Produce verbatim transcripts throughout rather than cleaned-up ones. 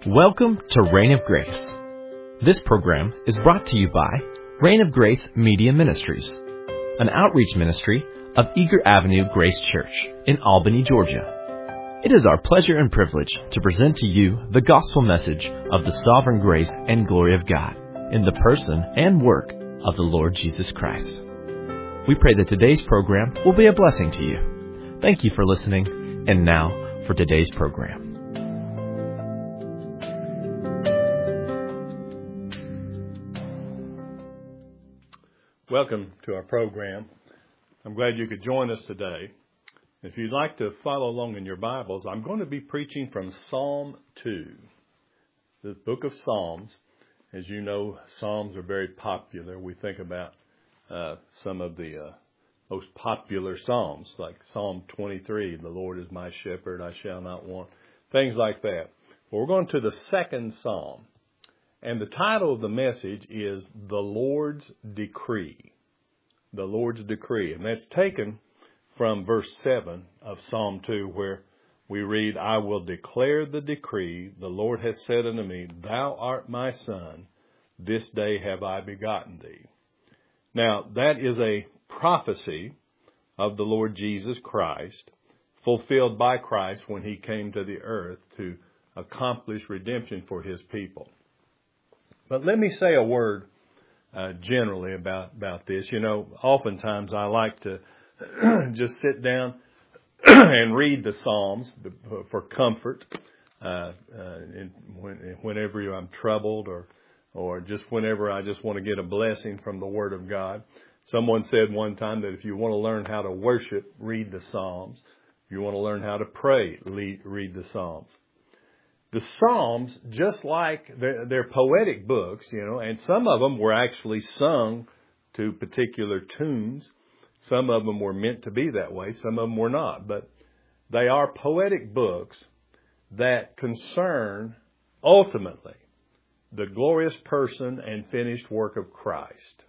Welcome to Reign of Grace. This program is brought to you by Reign of Grace Media Ministries, an outreach ministry of Eager Avenue Grace Church in Albany, Georgia. It is our pleasure and privilege to present to you the gospel message of the sovereign grace and glory of God in the person and work of the Lord Jesus Christ. We pray that today's program will be a blessing to you. Thank you for listening, and now for today's program. Welcome to our program. I'm glad you could join us today. If you'd like to follow along in your Bibles, I'm going to be preaching from Psalm two, the book of Psalms. As you know, Psalms are very popular. We think about uh, some of the uh, most popular Psalms, like Psalm twenty-three, the Lord is my shepherd, I shall not want, things like that. Well, we're going to the second Psalm. And the title of the message is The Lord's Decree. The Lord's Decree. And that's taken from verse seven of Psalm two, where we read, I will declare the decree. The Lord has said unto me, Thou art my son. This day have I begotten thee. Now, that is a prophecy of the Lord Jesus Christ, fulfilled by Christ when he came to the earth to accomplish redemption for his people. But let me say a word uh, generally about, about this. You know, oftentimes I like to just sit down and read the Psalms for comfort uh, uh, in, when, whenever I'm troubled or or just whenever I just want to get a blessing from the Word of God. Someone said one time that if you want to learn how to worship, read the Psalms. If you want to learn how to pray, read the Psalms. The Psalms, just like they're, they're poetic books, you know, and some of them were actually sung to particular tunes. Some of them were meant to be that way. Some of them were not. But they are poetic books that concern, ultimately, the glorious person and finished work of Christ.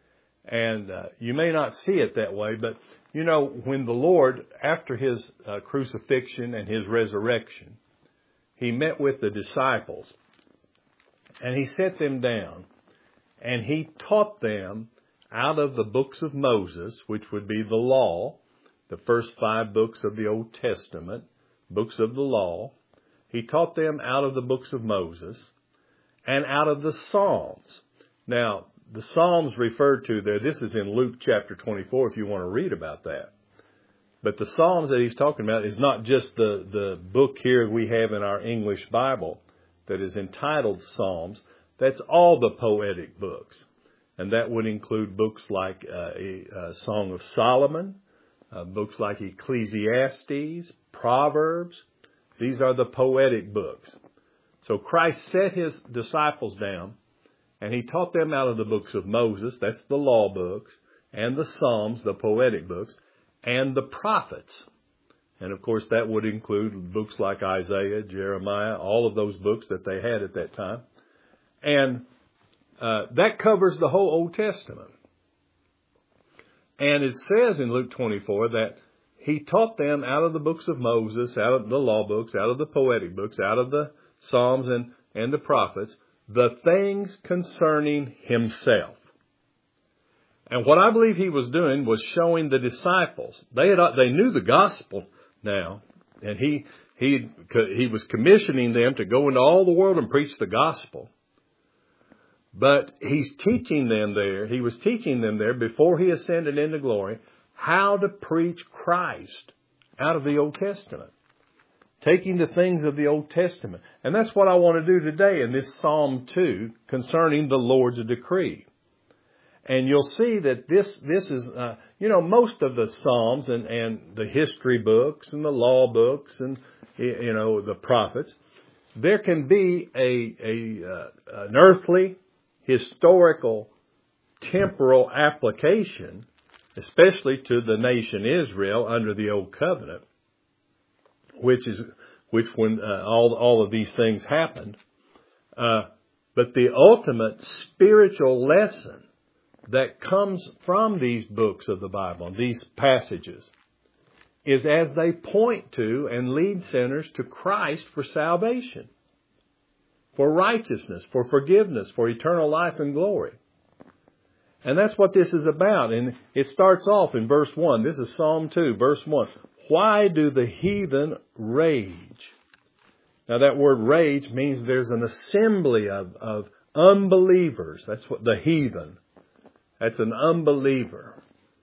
And uh, you may not see it that way, but, you know, when the Lord, after his uh, crucifixion and his resurrection, he met with the disciples, and he set them down, and he taught them out of the books of Moses, which would be the law, the first five books of the Old Testament, books of the law. He taught them out of the books of Moses and out of the Psalms. Now, the Psalms referred to there, this is in Luke chapter twenty-four, if you want to read about that. But the Psalms that he's talking about is not just the, the book here we have in our English Bible that is entitled Psalms. That's all the poetic books. And that would include books like uh, a, a Song of Solomon, uh, books like Ecclesiastes, Proverbs. These are the poetic books. So Christ set his disciples down, and he taught them out of the books of Moses, that's the law books, and the Psalms, the poetic books, and the prophets. And of course that would include books like Isaiah, Jeremiah, all of those books that they had at that time. And uh, that covers the whole Old Testament. And it says in Luke twenty-four that he taught them out of the books of Moses, out of the law books, out of the poetic books, out of the Psalms and, and the prophets, the things concerning himself. And what I believe he was doing was showing the disciples. They had, they knew the gospel now, and he he he was commissioning them to go into all the world and preach the gospel. But he's teaching them there. He was teaching them there before he ascended into glory how to preach Christ out of the Old Testament, taking the things of the Old Testament. And that's what I want to do today in this Psalm two concerning the Lord's decree. And you'll see that this this is, uh, you know, most of the Psalms and, and the history books and the law books and, you know, the prophets, there can be a, a uh, an earthly, historical, temporal application, especially to the nation Israel under the Old Covenant, which is which when uh, all all of these things happened. Uh, but the ultimate spiritual lesson that comes from these books of the Bible, these passages, is as they point to and lead sinners to Christ for salvation. for righteousness, for forgiveness, for eternal life and glory. And that's what this is about. And it starts off in verse one. This is Psalm two, verse one. Why do the heathen rage? Now that word rage means there's an assembly of, of unbelievers. That's what the heathen. That's an unbeliever.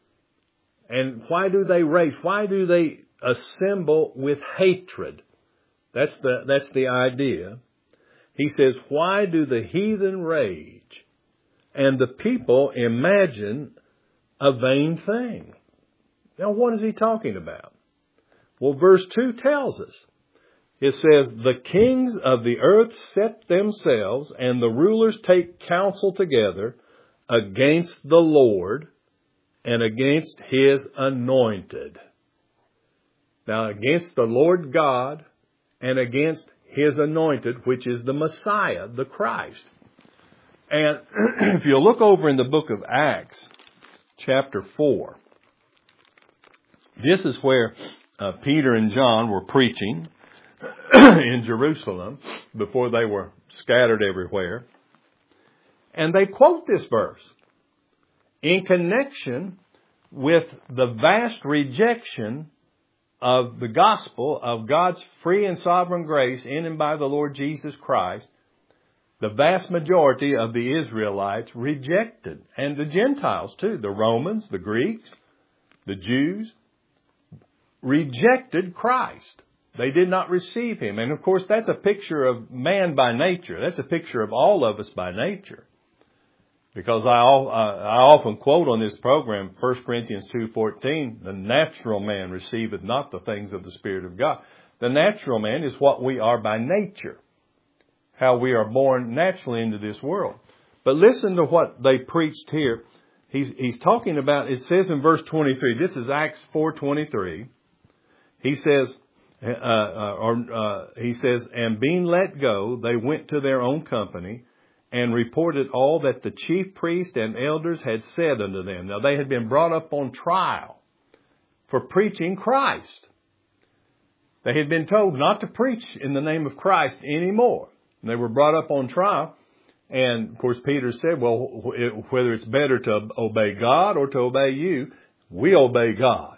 And why do they rage? Why do they assemble with hatred? That's the, that's the idea. He says, why do the heathen rage and the people imagine a vain thing? Now, what is he talking about? Well, verse two tells us. It says, the kings of the earth set themselves and the rulers take counsel together against the Lord and against His anointed. Now, against the Lord God and against His anointed, which is the Messiah, the Christ. And if you look over in the book of Acts, chapter four, this is where uh, Peter and John were preaching in Jerusalem before they were scattered everywhere. And they quote this verse in connection with the vast rejection of the gospel of God's free and sovereign grace in and by the Lord Jesus Christ. The vast majority of the Israelites rejected, and the Gentiles too, the Romans, the Greeks, the Jews, rejected Christ. They did not receive Him. And of course, that's a picture of man by nature. That's a picture of all of us by nature. Because I, I often quote on this program, First Corinthians two fourteen, the natural man receiveth not the things of the Spirit of God. The natural man is what we are by nature. How we are born naturally into this world. But listen to what they preached here. He's, he's talking about, it says in verse twenty-three, this is Acts four twenty-three. He says, uh, uh, or, uh, he says, and being let go, they went to their own company and reported all that the chief priest and elders had said unto them. Now they had been brought up on trial for preaching Christ. They had been told not to preach in the name of Christ anymore. And they were brought up on trial. And of course Peter said, well, whether it's better to obey God or to obey you, we obey God.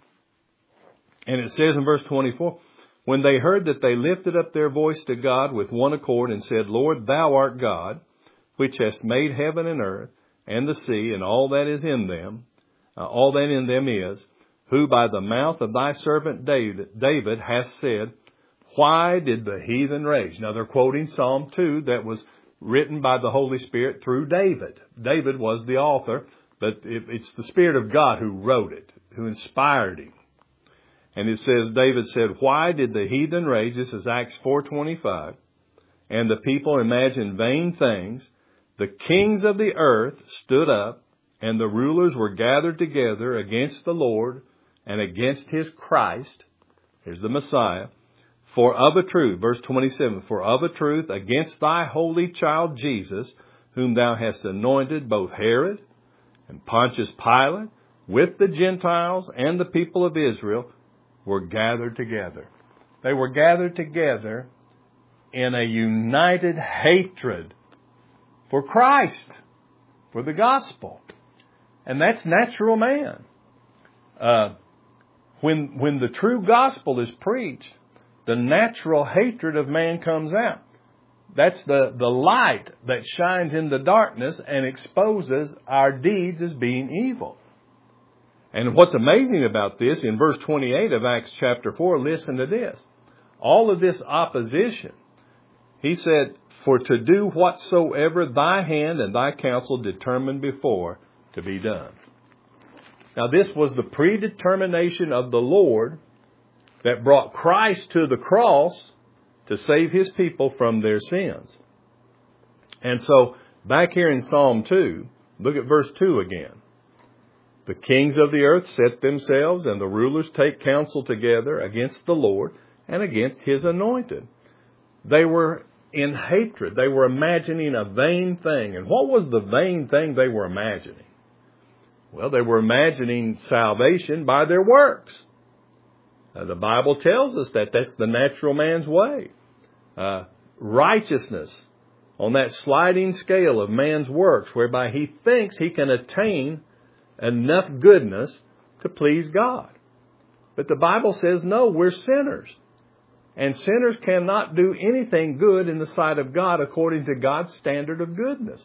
And it says in verse twenty-four, when they heard that, they lifted up their voice to God with one accord and said, Lord, Thou art God, which hast made heaven and earth and the sea and all that is in them, uh, all that in them is, who by the mouth of Thy servant David, David hast said, why did the heathen rage? Now they're quoting Psalm two that was written by the Holy Spirit through David. David was the author, but it, it's the Spirit of God who wrote it, who inspired him. And it says, David said, why did the heathen rage? This is Acts four twenty-five. And the people imagined vain things. The kings of the earth stood up, and the rulers were gathered together against the Lord and against His Christ. Here's the Messiah. For of a truth, verse twenty-seven, for of a truth, against Thy holy child Jesus, whom Thou hast anointed, both Herod and Pontius Pilate, with the Gentiles and the people of Israel, were gathered together. They were gathered together in a united hatred for Christ, for the gospel. And that's natural man. Uh, when, when the true gospel is preached, the natural hatred of man comes out. That's the, the light that shines in the darkness and exposes our deeds as being evil. And what's amazing about this, in verse twenty-eight of Acts chapter four, listen to this. All of this opposition, he said, for to do whatsoever Thy hand and Thy counsel determined before to be done. Now this was the predetermination of the Lord that brought Christ to the cross to save His people from their sins. And so, back here in Psalm two, look at verse two again. The kings of the earth set themselves, and the rulers take counsel together against the Lord and against His anointed. They were in hatred. They were imagining a vain thing. And what was the vain thing they were imagining? Well, they were imagining salvation by their works. Now, the Bible tells us that that's the natural man's way. Uh, righteousness on that sliding scale of man's works, whereby he thinks he can attain enough goodness to please God. But the Bible says, no, we're sinners. And sinners cannot do anything good in the sight of God according to God's standard of goodness.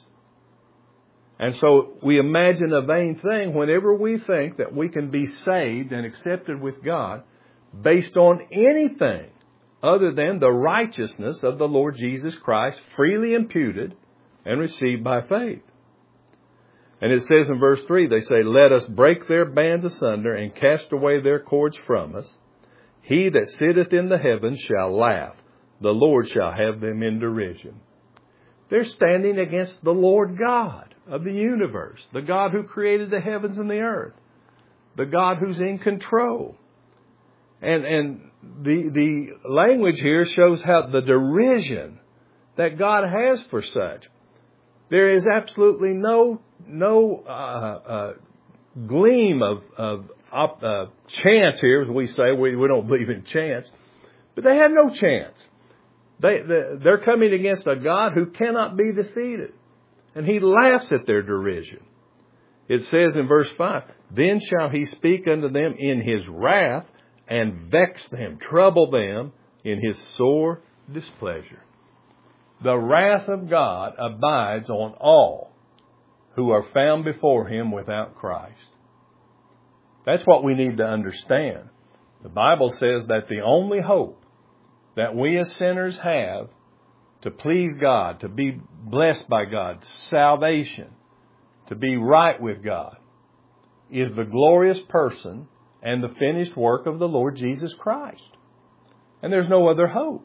And so we imagine a vain thing whenever we think that we can be saved and accepted with God based on anything other than the righteousness of the Lord Jesus Christ, freely imputed and received by faith. And it says in verse three, they say, let us break their bands asunder and cast away their cords from us. He that sitteth in the heavens shall laugh. The Lord shall have them in derision. They're standing against the Lord God of the universe, the God who created the heavens and the earth, the God who's in control. And, and the, the language here shows how the derision that God has for such. There is absolutely no, no, uh, uh, gleam of, of, uh, chance here, as we say. We, we don't believe in chance, but they have no chance. They, they, they're coming against a God who cannot be defeated. And he laughs at their derision. It says in verse five, then shall he speak unto them in his wrath and vex them, trouble them in his sore displeasure. The wrath of God abides on all who are found before him without Christ. That's what we need to understand. The Bible says that the only hope that we as sinners have to please God, to be blessed by God, salvation, to be right with God, is the glorious person and the finished work of the Lord Jesus Christ. And there's no other hope.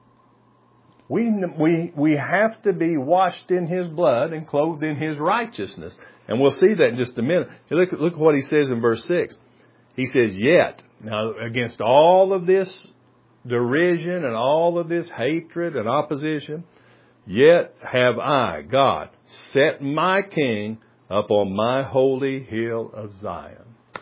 We, we, we have to be washed in his blood and clothed in his righteousness. And we'll see that in just a minute. Look, look at what he says in verse six. He says, yet, now against all of this derision and all of this hatred and opposition, yet have I, God, set my king up on my holy hill of Zion.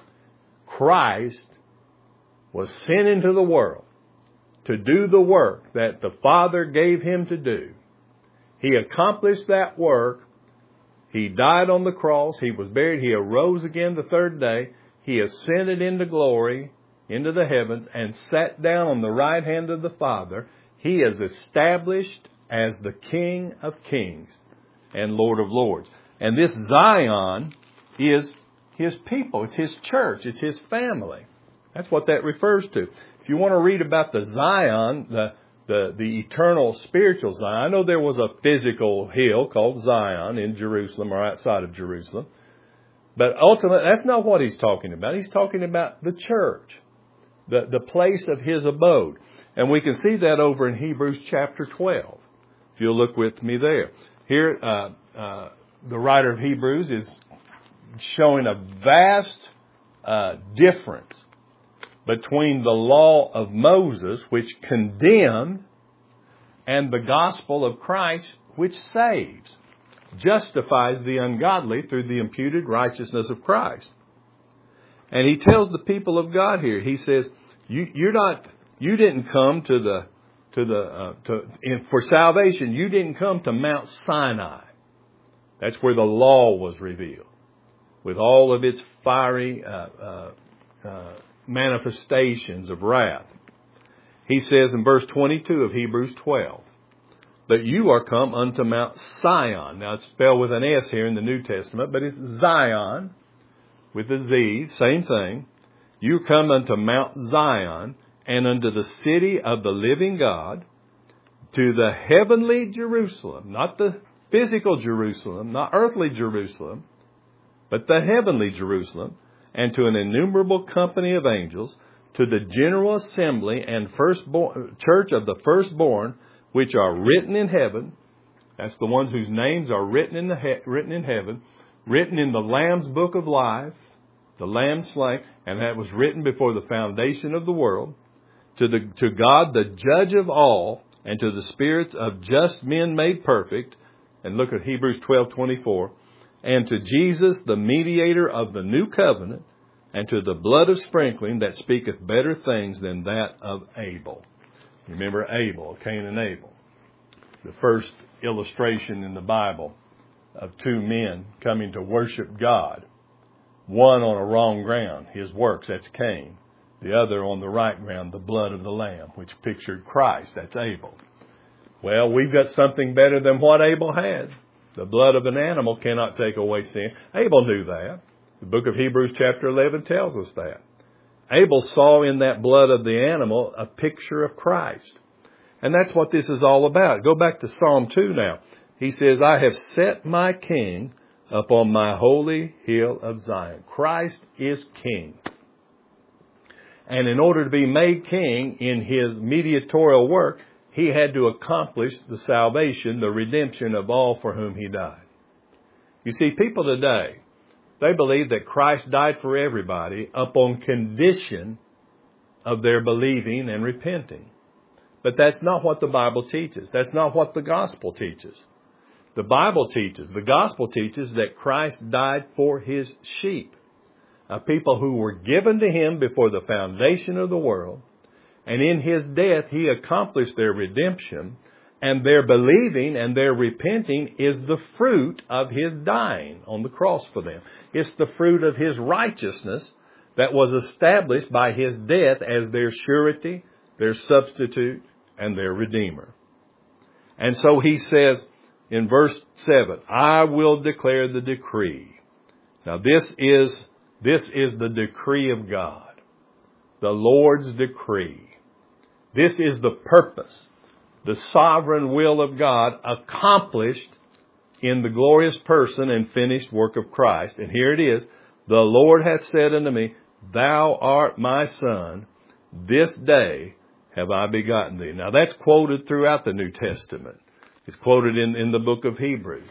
Christ was sent into the world to do the work that the Father gave him to do. He accomplished that work. He died on the cross. He was buried. He arose again the third day. He ascended into glory, into the heavens, and sat down on the right hand of the Father. He is established as the King of kings and Lord of lords. And this Zion is his people. It's his church. It's his family. That's what that refers to. If you want to read about the Zion, the, the, the eternal spiritual Zion, I know there was a physical hill called Zion in Jerusalem or outside of Jerusalem. But ultimately, that's not what he's talking about. He's talking about the church, the, the place of his abode. And we can see that over in Hebrews chapter twelve. If you'll look with me there. Here, uh, uh, the writer of Hebrews is showing a vast uh, difference between the law of Moses, which condemned, and the gospel of Christ, which saves, justifies the ungodly through the imputed righteousness of Christ. And he tells the people of God here, he says, you, you're not, you didn't come to the, to the, uh, to, in, for salvation, you didn't come to Mount Sinai. That's where the law was revealed, with all of its fiery, uh, uh, uh, manifestations of wrath. He says in verse twenty-two of Hebrews twelve, but you are come unto Mount Sion. Now it's spelled with an S here in the New Testament, but it's Zion with a Z, same thing. You come unto Mount Zion and unto the city of the living God, to the heavenly Jerusalem, not the physical Jerusalem, not earthly Jerusalem, but the heavenly Jerusalem, and to an innumerable company of angels, to the general assembly and firstborn, church of the firstborn, which are written in heaven. That's the ones whose names are written in the he, written in heaven, written in the Lamb's book of life, the Lamb slain, and that was written before the foundation of the world. To the to God, the judge of all, and to the spirits of just men made perfect. And look at Hebrews twelve twenty-four. And to Jesus, the mediator of the new covenant, and to the blood of sprinkling that speaketh better things than that of Abel. Remember Abel, Cain and Abel. the first illustration in the Bible of two men coming to worship God. One on a wrong ground, his works, that's Cain. The other on the right ground, the blood of the Lamb, which pictured Christ, that's Abel. Well, we've got something better than what Abel had. The blood of an animal cannot take away sin. Abel knew that. The book of Hebrews chapter eleven tells us that. Abel saw in that blood of the animal a picture of Christ. And that's what this is all about. Go back to Psalm two now. He says, I have set my king upon my holy hill of Zion. Christ is king. And in order to be made king in his mediatorial work, he had to accomplish the salvation, the redemption of all for whom he died. You see, people today, they believe that Christ died for everybody upon condition of their believing and repenting. But that's not what the Bible teaches. That's not what the gospel teaches. The Bible teaches, the gospel teaches that Christ died for his sheep, a people who were given to him before the foundation of the world. And in his death, he accomplished their redemption, and their believing and their repenting is the fruit of his dying on the cross for them. It's the fruit of his righteousness that was established by his death as their surety, their substitute, and their redeemer. And so he says in verse seven, I will declare the decree. Now this is, this is the decree of God, the Lord's decree. This is the purpose, the sovereign will of God accomplished in the glorious person and finished work of Christ. And here it is, the Lord hath said unto me, Thou art my son, this day have I begotten thee. Now that's quoted throughout the New Testament. It's quoted in, in the book of Hebrews.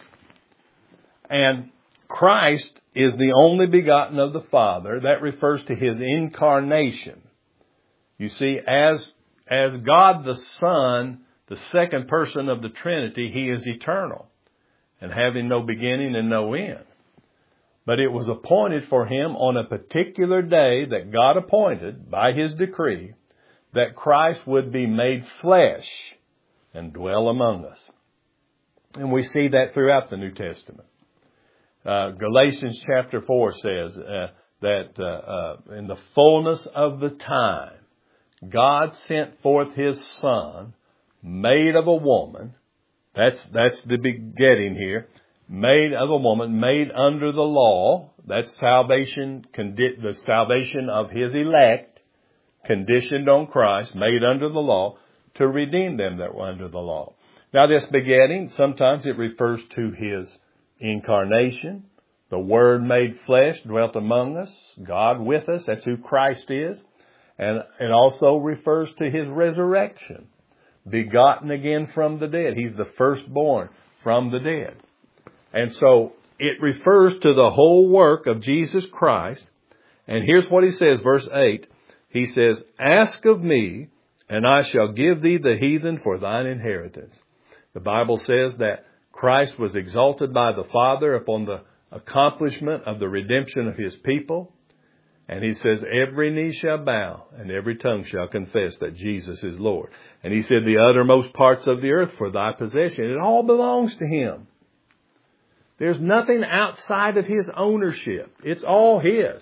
And Christ is the only begotten of the Father. That refers to his incarnation. You see, as, as God the Son, the second person of the Trinity, he is eternal and having no beginning and no end. But it was appointed for him on a particular day that God appointed by his decree that Christ would be made flesh and dwell among us. And we see that throughout the New Testament. Uh, Galatians chapter four says uh, that uh, uh, in the fullness of the time, God sent forth his Son, made of a woman. That's, that's the begetting here. Made of a woman, made under the law. That's salvation, condi- the salvation of his elect, conditioned on Christ, made under the law, to redeem them that were under the law. Now this begetting, sometimes it refers to his incarnation. The Word made flesh dwelt among us, God with us. That's who Christ is. And it also refers to his resurrection, begotten again from the dead. He's the firstborn from the dead. And so it refers to the whole work of Jesus Christ. And here's what he says, verse eight. He says, Ask of me, and I shall give thee the heathen for thine inheritance. The Bible says that Christ was exalted by the Father upon the accomplishment of the redemption of his people. And he says, every knee shall bow and every tongue shall confess that Jesus is Lord. And he said, the uttermost parts of the earth for thy possession. It all belongs to him. There's nothing outside of his ownership. It's all his.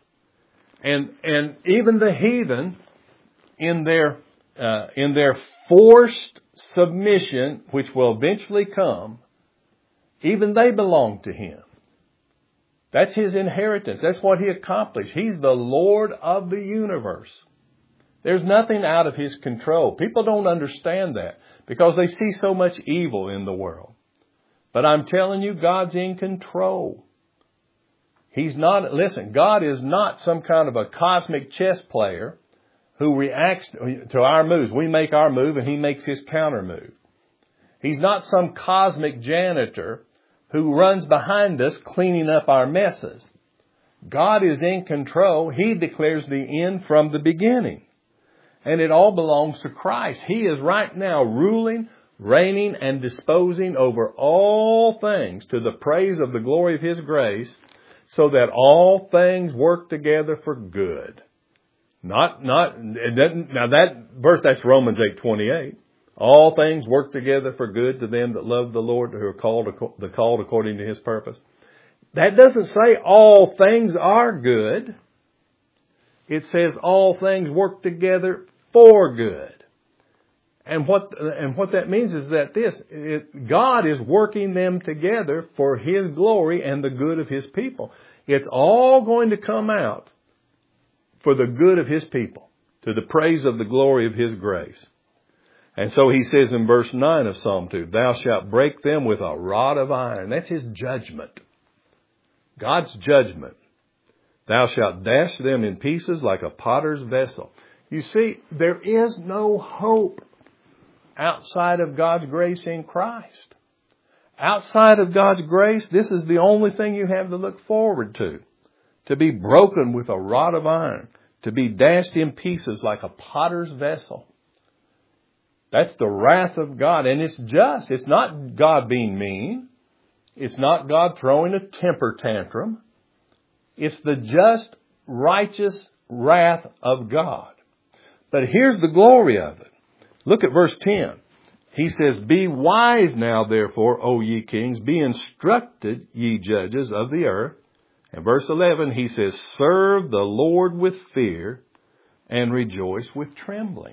And, and even the heathen, in their, uh, in their forced submission, which will eventually come, even they belong to him. That's his inheritance. That's what he accomplished. He's the Lord of the universe. There's nothing out of his control. People don't understand that because they see so much evil in the world. But I'm telling you, God's in control. He's not, listen, God is not some kind of a cosmic chess player who reacts to our moves. We make our move and he makes his counter move. He's not some cosmic janitor who runs behind us cleaning up our messes. God is in control. He declares the end from the beginning. And it all belongs to Christ. He is right now ruling, reigning, and disposing over all things to the praise of the glory of his grace, so that all things work together for good. Not, not, it doesn't, now that verse, that's Romans eight twenty-eight. All things work together for good to them that love the Lord, who are called, the called according to His purpose. That doesn't say all things are good. It says all things work together for good. And what and what that means is that this, it, God is working them together for His glory and the good of His people. It's all going to come out for the good of His people, to the praise of the glory of His grace. And so He says in verse nine of Psalm two, thou shalt break them with a rod of iron. That's His judgment. God's judgment. Thou shalt dash them in pieces like a potter's vessel. You see, there is no hope outside of God's grace in Christ. Outside of God's grace, this is the only thing you have to look forward to. To be broken with a rod of iron. To be dashed in pieces like a potter's vessel. That's the wrath of God. And it's just. It's not God being mean. It's not God throwing a temper tantrum. It's the just, righteous wrath of God. But here's the glory of it. Look at verse ten. He says, be wise now, therefore, O ye kings, be instructed, ye judges of the earth. And verse eleven, he says, serve the Lord with fear and rejoice with trembling.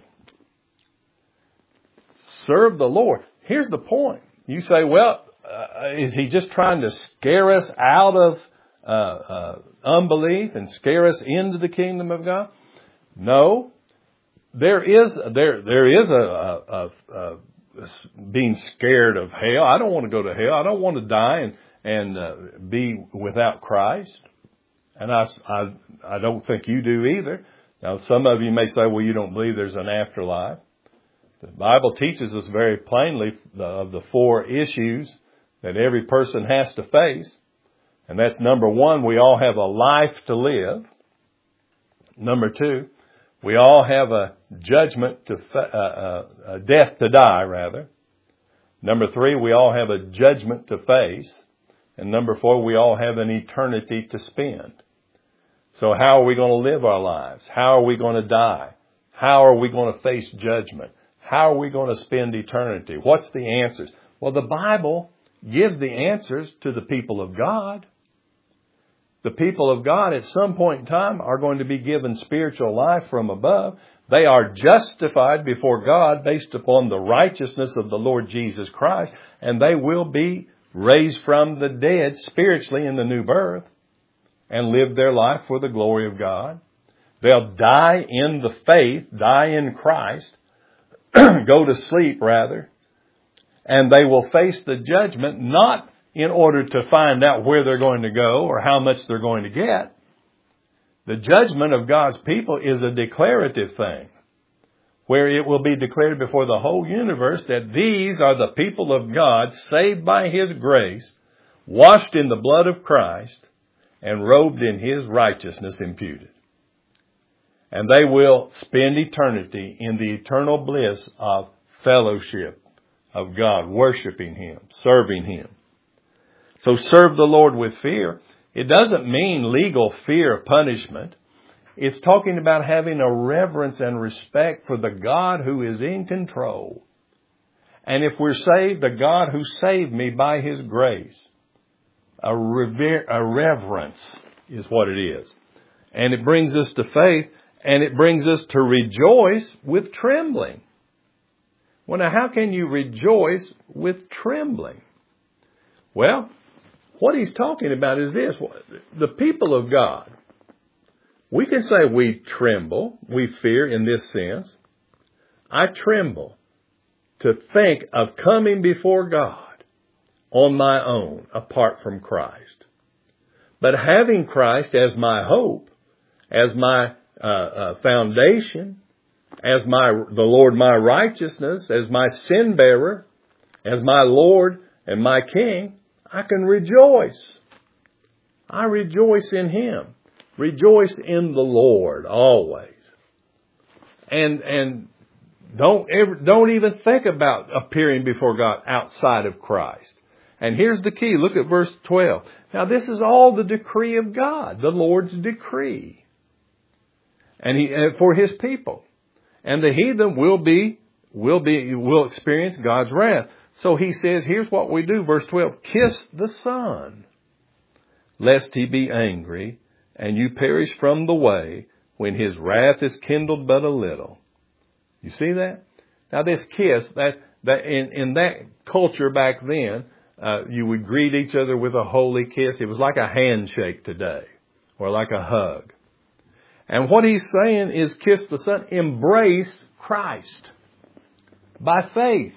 Serve the Lord. Here's the point. You say, well, uh, is He just trying to scare us out of uh, uh, unbelief and scare us into the kingdom of God? No. There is there there is a, a, a, a being scared of hell. I don't want to go to hell. I don't want to die and and uh, be without Christ. And I, I I don't think you do either. Now, some of you may say, well, you don't believe there's an afterlife. The Bible teaches us very plainly of the four issues that every person has to face. And that's number one, we all have a life to live. Number two, we all have a judgment to, uh, uh, a death to die, rather. Number three, we all have a judgment to face. And number four, we all have an eternity to spend. So how are we going to live our lives? How are we going to die? How are we going to face judgment? How are we going to spend eternity? What's the answers? Well, the Bible gives the answers to the people of God. The people of God at some point in time are going to be given spiritual life from above. They are justified before God based upon the righteousness of the Lord Jesus Christ, and they will be raised from the dead spiritually in the new birth and live their life for the glory of God. They'll die in the faith, die in Christ, go to sleep rather, and they will face the judgment not in order to find out where they're going to go or how much they're going to get. The judgment of God's people is a declarative thing, where it will be declared before the whole universe that these are the people of God, saved by His grace, washed in the blood of Christ, and robed in His righteousness imputed. And they will spend eternity in the eternal bliss of fellowship of God, worshiping Him, serving Him. So serve the Lord with fear. It doesn't mean legal fear of punishment. It's talking about having a reverence and respect for the God who is in control. And if we're saved, the God who saved me by His grace. A, rever- a reverence is what it is. And it brings us to faith, and it brings us to rejoice with trembling. Well, now, how can you rejoice with trembling? Well, what he's talking about is this. The people of God, we can say we tremble, we fear in this sense. I tremble to think of coming before God on my own, apart from Christ. But having Christ as my hope, as my uh, uh, foundation, as my the Lord my righteousness, as my sin bearer, as my Lord and my King, I can rejoice. I rejoice in Him. Rejoice in the Lord always. And and don't ever don't even think about appearing before God outside of Christ. And here's the key. Look at verse twelve. Now this is all the decree of God, the Lord's decree. And he for His people. And the heathen will be we'll be, we'll experience God's wrath. So he says, here's what we do, verse twelve, kiss the Son, lest he be angry, and you perish from the way, when his wrath is kindled but a little. You see that? Now this kiss, that, that in, in that culture back then, uh, you would greet each other with a holy kiss. It was like a handshake today, or like a hug. And what he's saying is kiss the Son, embrace Christ by faith.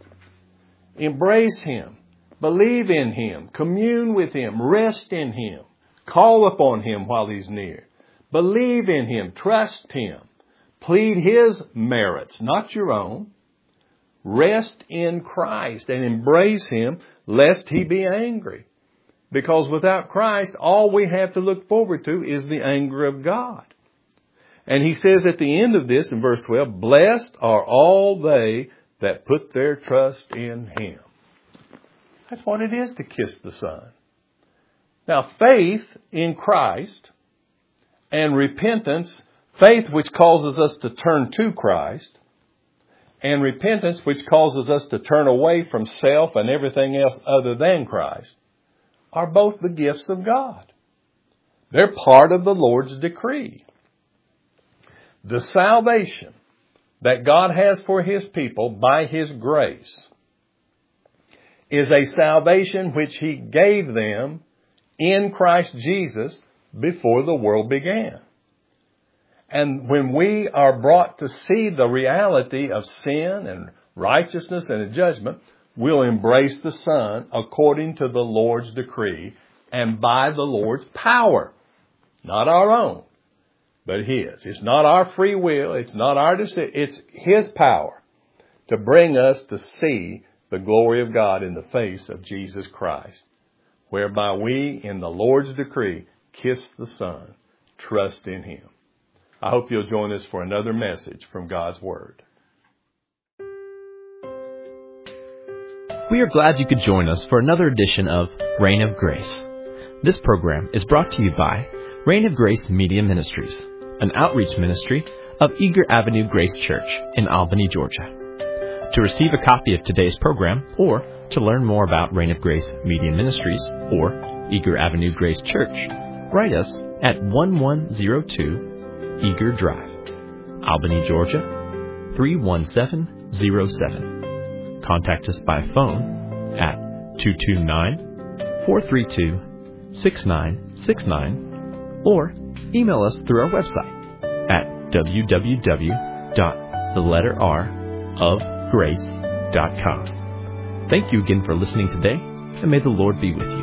Embrace Him. Believe in Him. Commune with Him. Rest in Him. Call upon Him while He's near. Believe in Him. Trust Him. Plead His merits, not your own. Rest in Christ and embrace Him lest He be angry. Because without Christ, all we have to look forward to is the anger of God. And he says at the end of this in verse twelve, blessed are all they that put their trust in Him. That's what it is to kiss the Son. Now, faith in Christ and repentance, faith which causes us to turn to Christ, and repentance which causes us to turn away from self and everything else other than Christ, are both the gifts of God. They're part of the Lord's decree. The salvation that God has for His people by His grace is a salvation which He gave them in Christ Jesus before the world began. And when we are brought to see the reality of sin and righteousness and judgment, we'll embrace the Son according to the Lord's decree and by the Lord's power, not our own, but His. It's not our free will. It's not our decision. It's His power to bring us to see the glory of God in the face of Jesus Christ, whereby we, in the Lord's decree, kiss the Son, trust in Him. I hope you'll join us for another message from God's Word. We are glad you could join us for another edition of Reign of Grace. This program is brought to you by Reign of Grace Media Ministries, an outreach ministry of Eager Avenue Grace Church in Albany, Georgia. To receive a copy of today's program or to learn more about Reign of Grace Media Ministries or Eager Avenue Grace Church, write us at eleven oh two Eager Drive, Albany, Georgia three one seven zero seven. Contact us by phone at two two nine, four three two, six nine six nine or email us through our website at w w w dot the letter r of grace dot com. Thank you again for listening today, and may the Lord be with you.